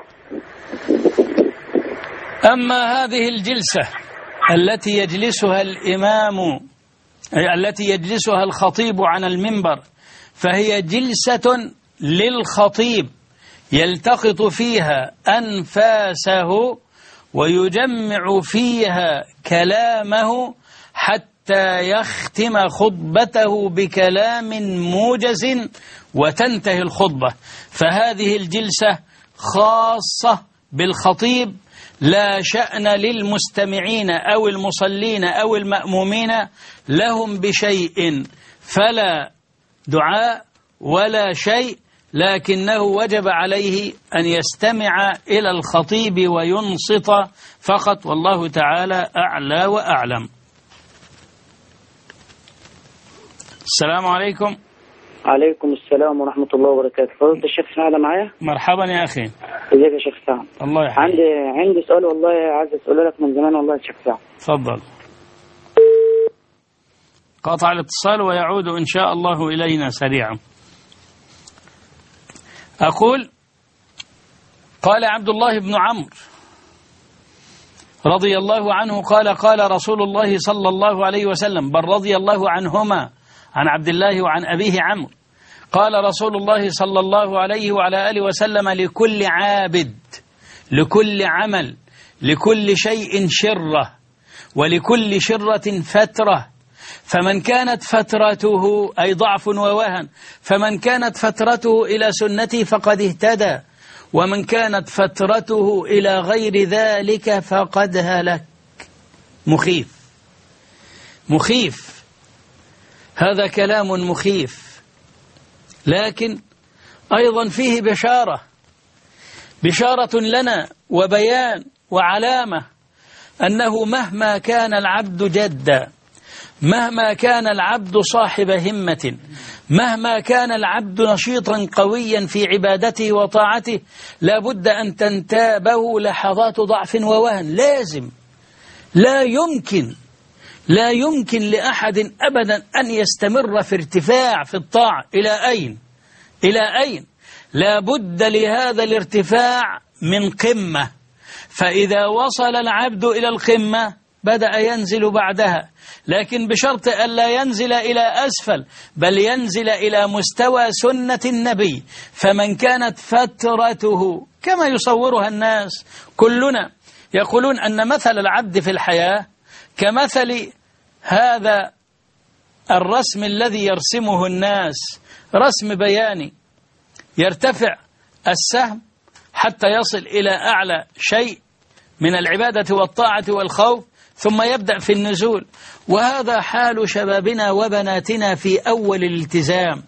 أما هذه الجلسة التي يجلسها الإمام، التي يجلسها الخطيب عن المنبر، فهي جلسة للخطيب يلتقط فيها أنفاسه ويجمع فيها كلامه حتى يختم خطبته بكلام موجز وتنتهي الخطبة. فهذه الجلسة خاصة بالخطيب، لا شأن للمستمعين أو المصلين أو المأمومين لهم بشيء، فلا دعاء ولا شيء، لكنه وجب عليه أن يستمع إلى الخطيب وينصت فقط، والله تعالى أعلى وأعلم. السلام عليكم. عليكم السلام ورحمة الله وبركاته. فضلت الشيخ سعد معايا؟ مرحبا يا أخي. ازيك يا شيخ سعد؟ الله يحفظك. عندي سؤال والله عايز أسأله لك من زمان والله يا شيخ سعد. تفضل. قاطع الاتصال ويعود إن شاء الله إلينا سريعا. أقول: قال عبد الله بن عمرو رضي الله عنه قال رسول الله صلى الله عليه وسلم، بل رضي الله عنهما، عن عبد الله وعن أبيه عمرو، قال رسول الله صلى الله عليه وعلى آله وسلم: لكل عابد، لكل عمل، لكل شيء شرة، ولكل شرة فترة، فمن كانت فترته أي ضعف ووهن، فمن كانت فترته إلى سنتي فقد اهتدى، ومن كانت فترته إلى غير ذلك فقد هلك. مخيف، هذا كلام مخيف، لكن أيضا فيه بشارة لنا وبيان وعلامة أنه مهما كان العبد جدا، مهما كان العبد صاحب همة، مهما كان العبد نشيطا قويا في عبادته وطاعته، لابد أن تنتابه لحظات ضعف ووهن. لازم، لا يمكن لأحد أبدا أن يستمر في ارتفاع في الطاعة. إلى أين؟ لابد لهذا الارتفاع من قمة، فإذا وصل العبد إلى القمة بدأ ينزل بعدها، لكن بشرط ألا ينزل إلى أسفل، بل ينزل إلى مستوى سنة النبي. فمن كانت فترته كما يصورها الناس، كلنا يقولون أن مثل العبد في الحياة كمثل هذا الرسم الذي يرسمه الناس، رسم بياني، يرتفع السهم حتى يصل إلى أعلى شيء من العبادة والطاعة والخوف، ثم يبدأ في النزول. وهذا حال شبابنا وبناتنا في أول الالتزام،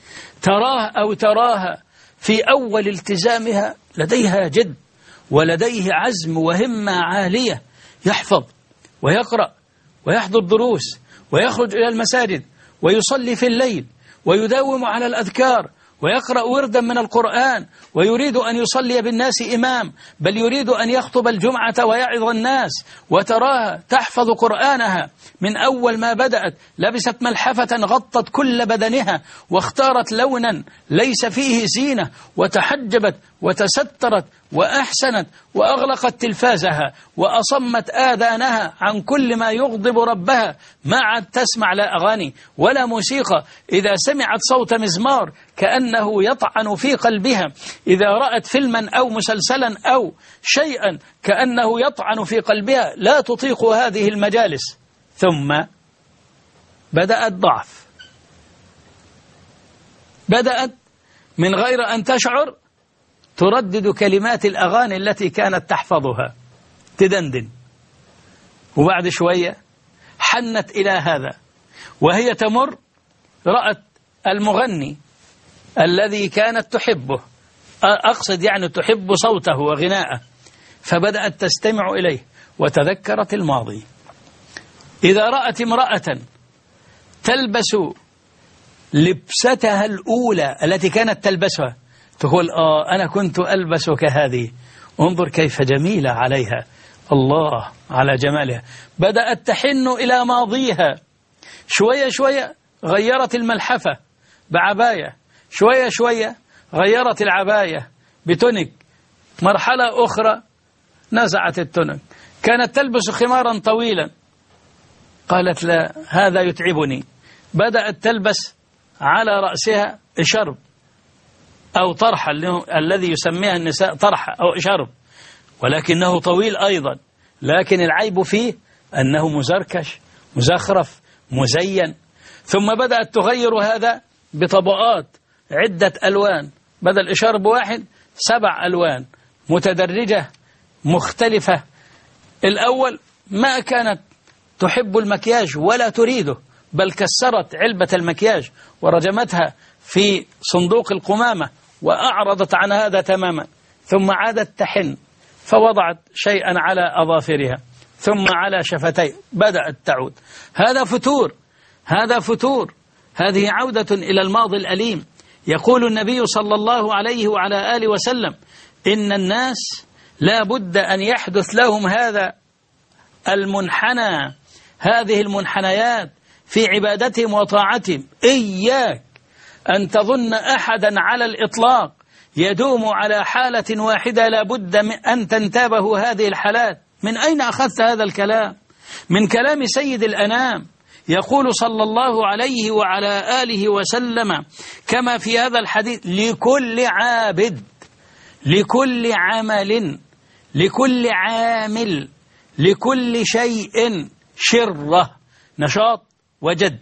تراها في أول التزامها لديها جد ولديه عزم وهمة عالية، يحفظ ويقرأ ويحضر دروس ويخرج إلى المساجد ويصلي في الليل ويداوم على الأذكار ويقرأ وردا من القرآن، ويريد أن يصلي بالناس إمام، بل يريد أن يخطب الجمعة ويعظ الناس. وتراها تحفظ قرآنها من أول ما بدأت، لبست ملحفة غطت كل بدنها، واختارت لونا ليس فيه زينة، وتحجبت وتسترت وأحسنت، وأغلقت تلفازها وأصمت آذانها عن كل ما يغضب ربها، ما عاد تسمع لا أغاني ولا موسيقى. إذا سمعت صوت مزمار كأنه يطعن في قلبها، إذا رأت فيلما أو مسلسلا أو شيئا كأنه يطعن في قلبها، لا تطيق هذه المجالس. ثم بدأ الضعف، بدأت من غير أن تشعر تردد كلمات الأغاني التي كانت تحفظها، تدندن. وبعد شوية حنت إلى هذا، وهي تمر رأت المغني الذي كانت تحبه، أقصد يعني تحب صوته وغناءه، فبدأت تستمع إليه وتذكرت الماضي. إذا رأت امرأة تلبس لبستها الأولى التي كانت تلبسها تقول أنا كنت ألبس كهذه، انظر كيف جميلة عليها، الله على جمالها. بدأت تحن إلى ماضيها، شوية شوية غيرت الملحفة بعباية، شوية شوية غيرت العباية بتونك، مرحلة أخرى نزعت التونك. كانت تلبس خمارا طويلا، قالت لا هذا يتعبني، بدأت تلبس على رأسها شرب أو طرحة الذي يسميها النساء طرحة أو شرب، ولكنه طويل أيضا، لكن العيب فيه أنه مزركش مزخرف مزين. ثم بدأت تغير هذا بطبقات عدة ألوان، بدل شرب واحد 7 ألوان متدرجة مختلفة. الأول ما كانت تحب المكياج ولا تريده، بل كسرت علبة المكياج ورجمتها في صندوق القمامة وأعرضت عن هذا تماما. ثم عادت تحن فوضعت شيئا على أظافرها ثم على شفتي، بدأت تعود. هذا فتور، هذا فتور، هذه عودة إلى الماضي الأليم. يقول النبي صلى الله عليه وعلى آله وسلم إن الناس لا بد أن يحدث لهم هذا المنحنى، هذه المنحنيات في عبادتهم وطاعتهم. إياك أن تظن أحدا على الإطلاق يدوم على حالة واحدة، لا بد أن تنتابه هذه الحالات. من أين أخذت هذا الكلام؟ من كلام سيد الأنام، يقول صلى الله عليه وعلى آله وسلم كما في هذا الحديث لكل عابد، لكل عمل، لكل عامل، لكل شيء شرة، نشاط وجد،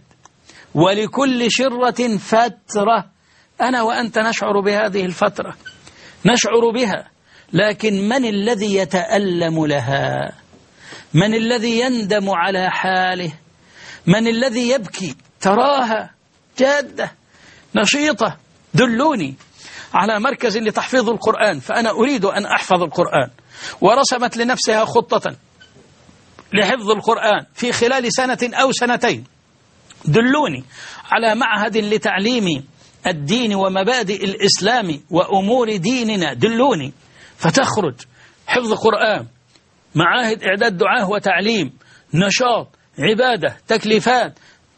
ولكل شرة فترة. أنا وأنت نشعر بهذه الفترة، نشعر بها، لكن من الذي يتألم لها؟ من الذي يندم على حاله؟ من الذي يبكي؟ تراها جادة نشيطة. دلوني على مركز لتحفيظ القرآن، فأنا أريد أن أحفظ القرآن، ورسمت لنفسها خطة لحفظ القرآن في خلال سنة أو سنتين. دلوني على معهد لتعليم الدين ومبادئ الإسلام وأمور ديننا، دلوني. فتخرج حفظ قرآن، معاهد إعداد دعاه وتعليم، نشاط، عبادة، تكليفات،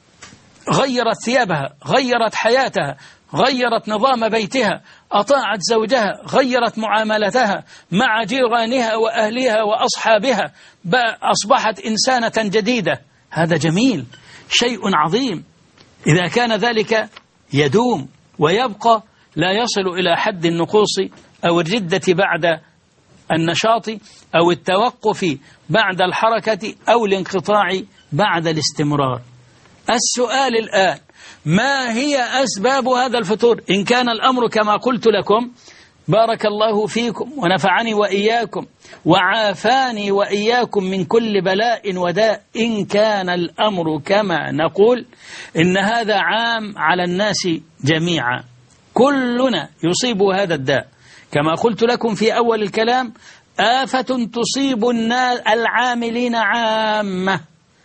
غيرت ثيابها، غيرت حياتها، غيرت نظام بيتها، أطاعت زوجها، غيرت معاملتها مع جيرانها وأهلها وأصحابها، أصبحت إنسانة جديدة. هذا جميل، شيء عظيم. إذا كان ذلك يدوم ويبقى، لا يصل إلى حد النقوص أو الردة بعد النشاط أو التوقف بعد الحركة أو الانقطاع بعد الاستمرار. السؤال الآن، ما هي أسباب هذا الفتور؟ إن كان الأمر كما قلت لكم، بارك الله فيكم ونفعني وإياكم وعافاني وإياكم من كل بلاء وداء، إن كان الأمر كما نقول إن هذا عام على الناس جميعا، كلنا يصيب هذا الداء. كما قلت لكم في أول الكلام، آفة تصيب الناس العاملين عامة،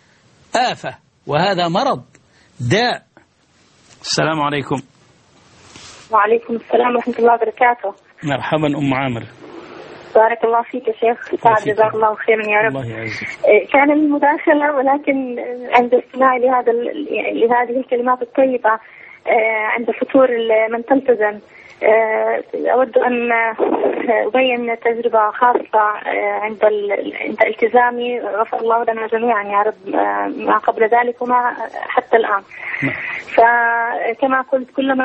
آفة، وهذا مرض داء. السلام عليكم. وعليكم السلام ورحمة الله وبركاته. مرحبا أم عامر. بارك الله فيك يا شيخ سعد، جزاك الله خيرا يا رب. الله يعزك. كان المداخلة، ولكن عند استماعي لهذه الكلمات الطيبة عند فتور من تلتزم، أود أن أبين تجربة خاصة عند التزامي، غفر الله لنا جميعا يا رب ما قبل ذلك وما حتى الآن. فكما قلت، كلما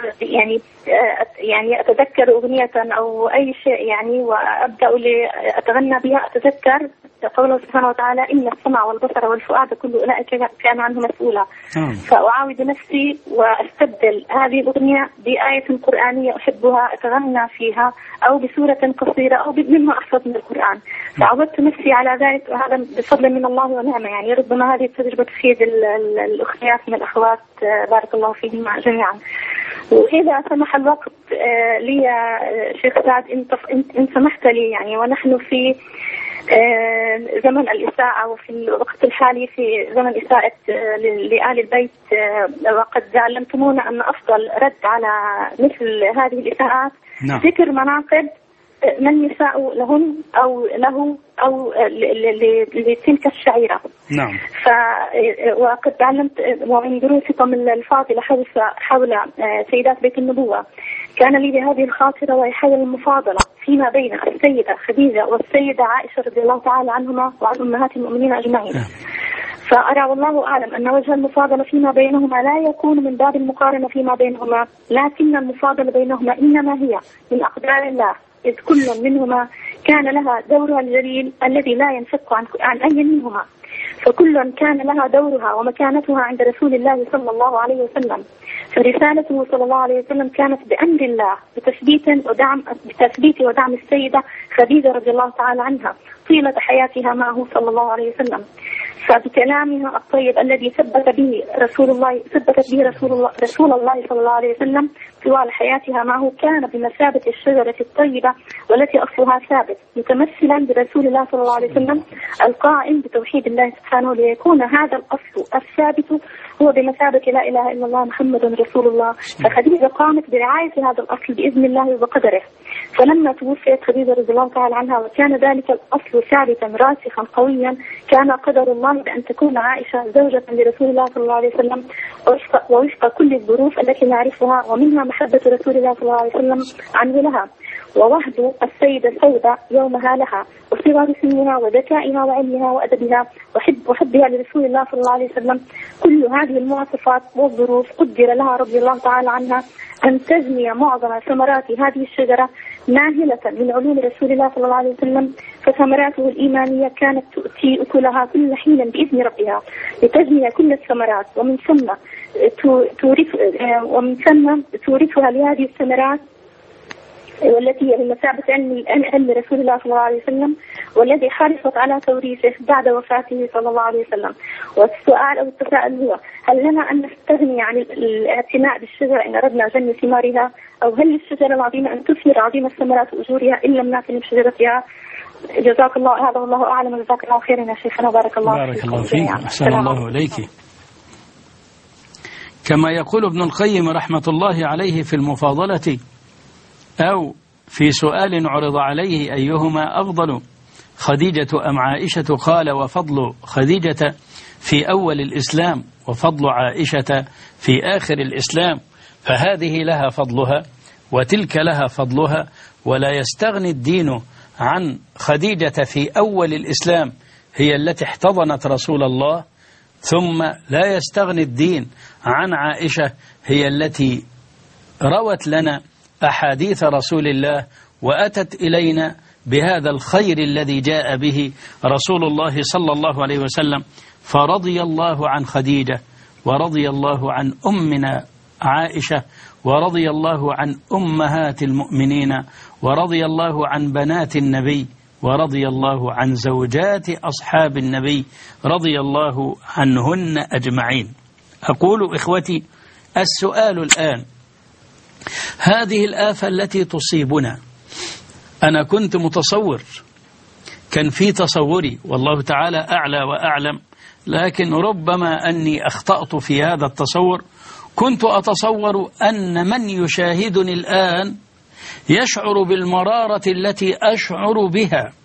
يعني أتذكر أغنية أو أي شيء وأبدأ أتغنى بها، أتذكر قوله سبحانه وتعالى إن السمع والبصر والفؤاد كل أولئك كانوا عنه مسؤولا. فأعاود نفسي أستبدل هذه الأغنية بآية قرآنية أحبها أتغنى فيها، أو بسورة قصيرة، أو مما أحفظ من القرآن. فعودت نفسي على ذلك، وهذا بفضل من الله ونعمة. يعني ربما هذه التجربة تفيد الأخوات من الأخوات، بارك الله فيهم جميعا. وإذا سمح الوقت لي يا شيخ سعد، إن سمحت لي، يعني ونحن في زمن الإساءة، وفي الوقت الحالي في زمن إساءة لآل البيت، وقد علمتمونا أن أفضل رد على مثل هذه الإساءات ذكر مناقب من يساء لهم أو له أو لتلك الشعيرة. نعم. وقد تعلمت ومن دروسكم الفاضلة حول سيدات بيت النبوة، كان لي بهذه الخاطرة وهي حول المفاضلة فيما بين السيدة خديجة والسيدة عائشة رضي الله تعالى عنهما وعن أمهات المؤمنين أجمعين. فأرى والله أعلم أن وجه المفاضلة فيما بينهما لا يكون من باب المقارنة فيما بينهما، لكن المفاضلة بينهما إنما هي من أقدار الله، إذ كل منهما كان لها دورها الجليل الذي لا ينفك عن أي منهما، فكل كان لها دورها ومكانتها عند رسول الله صلى الله عليه وسلم. فرسالته صلى الله عليه وسلم كانت بأمر الله بتثبيت ودعم السيدة خديجة رضي الله تعالى عنها طيلة حياتها معه صلى الله عليه وسلم. فبكلامها الطيب الذي ثبتت به رسول الله صلى الله عليه وسلم طوال حياتها معه، كان بمثابة الشجرة الطيبة والتي أصلها ثابت، متمثلا برسول الله صلى الله عليه وسلم القائم بتوحيد الله سبحانه، ليكون هذا الأصل الثابت هو بمثابة لا إله إلا الله محمد رسول الله. فخديجة قامت برعاية هذا الأصل بإذن الله وبقدره. فلما توفيت خديجة رضي الله تعالى عنها وكان ذلك الأصل ثابتا راسخا قويا، كان قدر الله بأن تكون عائشة زوجة لرسول الله صلى الله عليه وسلم ووفق كل الظروف التي نعرفها، ومنها محبة رسول الله صلى الله عليه وسلم عنه لها، ووهب السيدة سودة يومها لها، وصغر سنها وذكائها وعلمها وأدبها وحبها لرسول الله صلى الله عليه وسلم. كل هذه المواصفات والظروف قدر لها رضي الله تعالى عنها أن تجني معظم ثمرات هذه الشجرة ناهلة من علوم رسول الله صلى الله عليه وسلم. فثمراته الإيمانية كانت تؤتي أكلها كل حين بإذن ربها لتجني كل الثمرات، ومن ثم تورثها لهذه الثمرات والتي هي بمثابة علم رسول الله صلى الله عليه وسلم، والذي حرصت على توريثه بعد وفاته صلى الله عليه وسلم. والسؤال أو التساؤل هو: هل لنا أن نستغني عن الاعتناء بالشجرة إن أردنا جني ثمارها، أو هل للشجرة العظيمة أن تثمر عظيم الثمرات وأجورها إن لم نعتني بشجرتها؟ جزاك الله، هذا والله أعلم. جزاك الله خيرا يا شيخنا، بارك الله فيك. أحسن الله إليك. كما يقول ابن القيم رحمة الله عليه في المفاضلة، أو في سؤال عرض عليه أيهما أفضل خديجة أم عائشة، قال: وفضل خديجة في أول الإسلام وفضل عائشة في آخر الإسلام، فهذه لها فضلها وتلك لها فضلها، ولا يستغني الدين عن خديجة في أول الإسلام، هي التي احتضنت رسول الله، ثم لا يستغني الدين عن عائشة، هي التي روت لنا أحاديث رسول الله وأتت إلينا بهذا الخير الذي جاء به رسول الله صلى الله عليه وسلم. فرضي الله عن خديجة، ورضي الله عن أمنا عائشة، ورضي الله عن أمهات المؤمنين، ورضي الله عن بنات النبي، ورضي الله عن زوجات أصحاب النبي، رضي الله عنهن أجمعين. أقول إخوتي، السؤال الآن: هذه الآفة التي تصيبنا، أنا كنت متصور، كان في تصوري والله تعالى أعلى وأعلم، لكن ربما أني أخطأت في هذا التصور. كنت أتصور أن من يشاهدني الآن يشعر بالمرارة التي أشعر بها،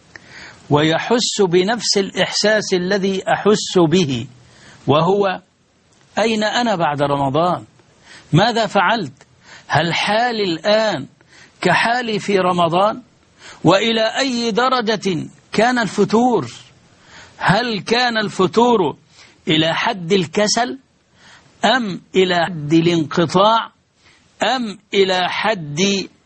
ويحس بنفس الإحساس الذي أحس به، وهو: أين أنا بعد رمضان؟ ماذا فعلت؟ هل حالي الآن كحالي في رمضان؟ وإلى أي درجة كان الفتور؟ هل كان الفتور إلى حد الكسل، أم إلى حد الانقطاع، أم إلى حد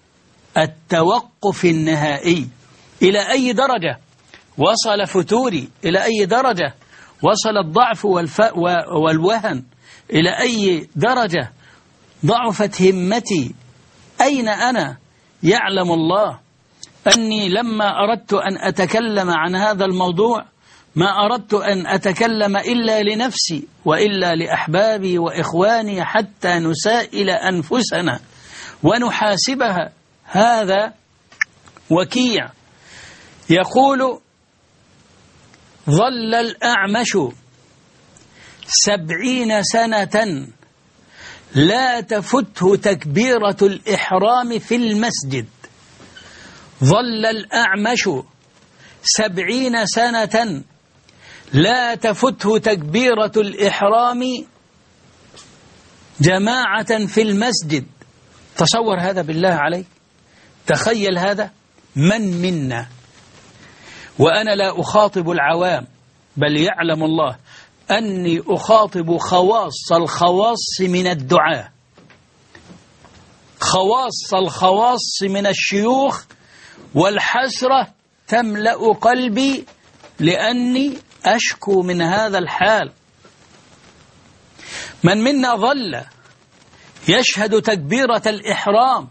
التوقف النهائي؟ إلى أي درجة وصل فتوري؟ إلى أي درجة وصل الضعف والوهن؟ إلى أي درجة ضعفت همتي. أين أنا؟ يعلم الله أني لما أردت أن أتكلم عن هذا الموضوع ما أردت أن أتكلم إلا لنفسي وإلا لأحبابي وإخواني حتى نسائل أنفسنا ونحاسبها. هذا وكيع يقول: ظل الأعمش 70 سنة لا تفته تكبيرة الإحرام في المسجد. ظل الأعمش 70 سنة لا تفته تكبيرة الإحرام جماعة في المسجد. تصور هذا بالله عليك، تخيل هذا. من منا، وأنا لا أخاطب العوام بل يعلم الله أني أخاطب خواص الخواص من الدعاة، خواص الخواص من الشيوخ، والحسرة تملأ قلبي لأني أشكو من هذا الحال. من منا ظل يشهد تكبيرة الإحرام،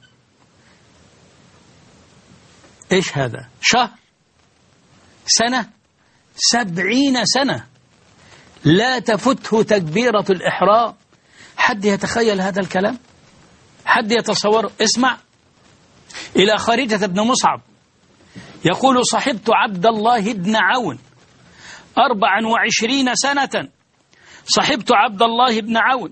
إيش هذا؟ شهر، سنة، 70 سنة لا تفته تكبيرة الإحرام. حد يتخيل هذا الكلام؟ حد يتصور؟ اسمع إلى خارجة بن مصعب يقول: صحبت عبد الله بن عون 24 سنة. صحبت عبد الله بن عون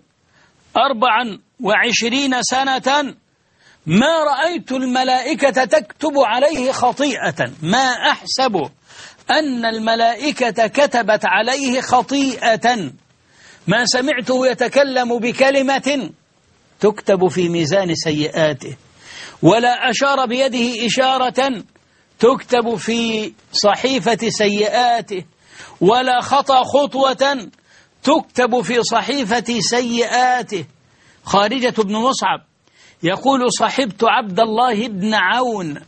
24 سنة ما رأيت الملائكة تكتب عليه خطيئة، ما أحسب أن الملائكة كتبت عليه خطيئة، ما سمعته يتكلم بكلمة تكتب في ميزان سيئاته، ولا أشار بيده إشارة تكتب في صحيفة سيئاته، ولا خطأ خطوة تكتب في صحيفة سيئاته. خارجة بن مصعب يقول: صحبت عبد الله بن عون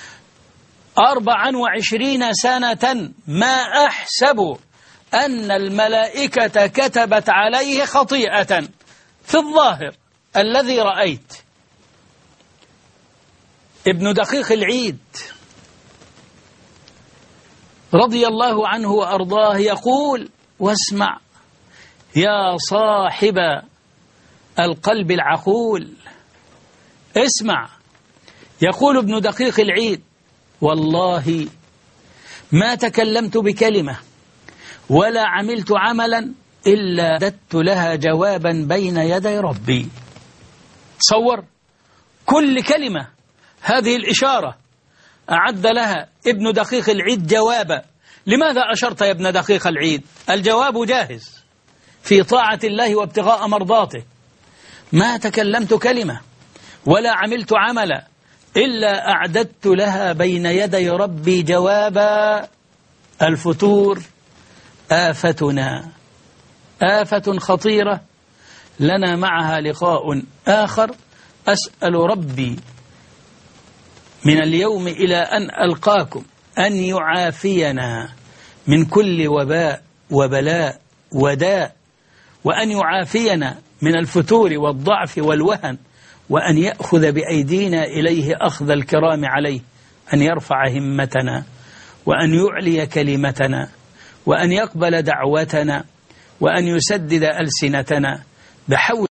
24 سنة ما أحسب أن الملائكة كتبت عليه خطيئة في الظاهر الذي رأيت. ابن دقيق العيد رضي الله عنه وأرضاه يقول: واسمع يا صاحب القلب العقول، اسمع. يقول ابن دقيق العيد: والله ما تكلمت بكلمة ولا عملت عملا إلا ددت لها جوابا بين يدي ربي. تصور كل كلمة هذه الإشارة أعد لها ابن دقيق العيد جوابا. لماذا أشرت يا ابن دقيق العيد؟ الجواب جاهز في طاعة الله وابتغاء مرضاته. ما تكلمت كلمة ولا عملت عملا إلا أعددت لها بين يدي ربي جوابا. الفتور آفتنا، آفة خطيرة لنا معها لقاء آخر. أسأل ربي من اليوم إلى أن ألقاكم أن يعافينا من كل وباء وبلاء وداء، وأن يعافينا من الفتور والضعف والوهن، وأن يأخذ بأيدينا إليه أخذ الكرام عليه، أن يرفع همتنا وأن يعلي كلمتنا وأن يقبل دعوتنا وأن يسدد ألسنتنا بحول